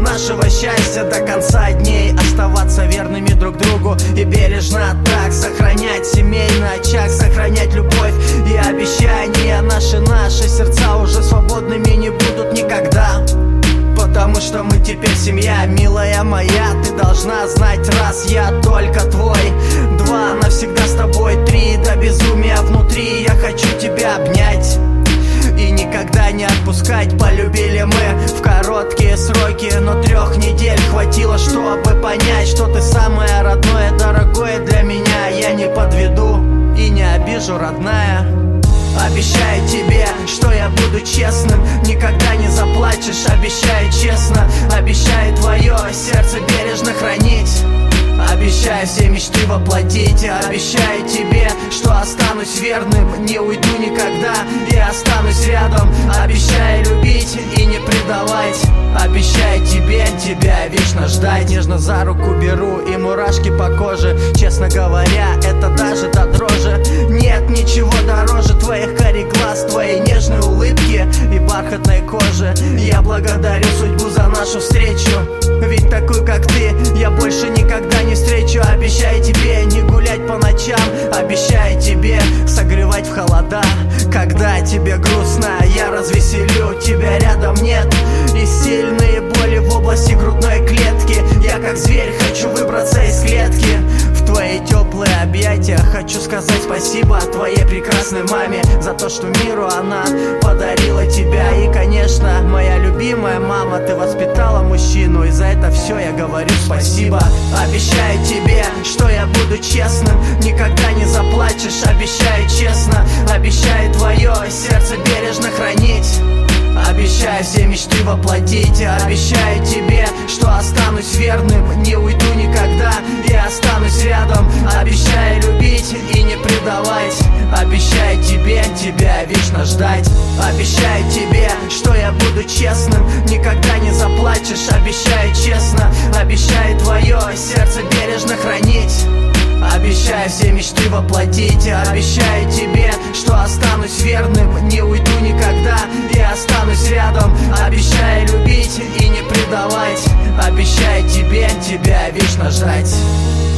нашего счастья до конца дней. Оставаться верными друг другу и бережно так сохранять семейный очаг, сохранять любовь и обещания. Наши сердца уже свободными не будут никогда, потому что мы теперь семья, милая моя. Ты должна знать, раз я только твой, два навсегда с тобой, три до безумия внутри. Я хочу тебя обнять и никогда не отпускать. Полюбили мы в короткие сроки, но 3 недель хватило, чтобы понять, что ты самое родное, дорогое для меня. Я не подведу и не обижу, родная. Обещаю тебе, что я буду честным, никогда не заплачешь. Обещаю честно, обещаю твое сердце бережно хранить. Обещаю все мечты воплотить. Обещаю тебе, что останусь верным, не уйду никогда и останусь рядом. Обещаю любить и не предавать. Обещаю тебе, тебя вечно ждать. Нежно за руку беру и мурашки по коже. Честно говоря, это даже до дрожи. Нет ничего дороже твоих карих глаз, твоей нежной улыбки и бархатной кожи. Я благодарю судьбу за нашу встречу, ведь такую, как ты, я больше никогда не встречу. Обещаю тебе не гулять по ночам, обещаю тебе согревать в холода. Когда тебе грустно, я развеселю, тебя рядом нет. И сильные боли в области грудной клетки. Я как зверь хочу выбраться из клетки. В твои теплые объятия хочу сказать спасибо твоей прекрасной маме за то, что миру она подарила тебя. И, конечно, моя любимая мама, ты воспитала мужчину, и за это все я говорю спасибо. Обещаю тебе, что я буду честным, никогда не заплачешь. Обещаю честно, обещаю твое сердце бережно хранить. Обещаю все мечты воплотить. Обещаю тебе, что останусь верным, не уйду никогда и останусь рядом. Обещаю любить и не предавать. Обещаю тебе, тебя вечно ждать. Обещаю тебе, что я буду честным, никогда не заплачешь. Обещаю честно, обещаю твое сердце бережно хранить. Обещаю все мечты воплотить. Обещаю тебе, что останусь верным, не уйду никогда и останусь рядом. Обещаю любить и не предавать. Обещаю тебе, тебя вечно ждать.